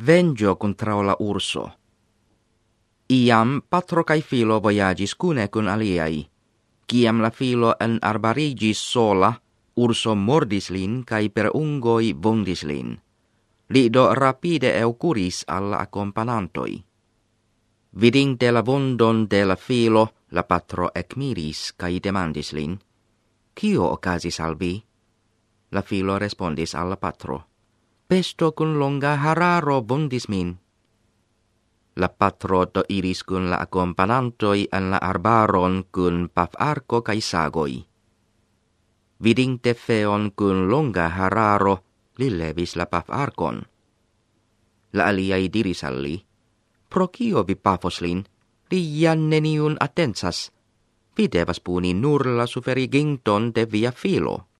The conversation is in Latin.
vengo contra la urso. Iam patro kai filo voyagis cune kun aliai. Ciam la filo en arbarigis sola, urso mordis lin kai per ungoi vondis lin. Lido rapide eucuris alla accompagnantoi. Vidinte la vondon de la filo, la patro ecmiris kai demandis lin. Cio ocasis al vi? La filo respondis alla patro. Pesto cun longa hararo vondis min. La patro to iris cun la accompagnantoi en la arbaron cun paf arco kai sagoi. Vidinte feon cun longa hararo, li levis la paf arcon. La aliai diris alli, pro cio vi pafos lin, li neniun attensas, vi devas puni nur la suferiginton de via filo.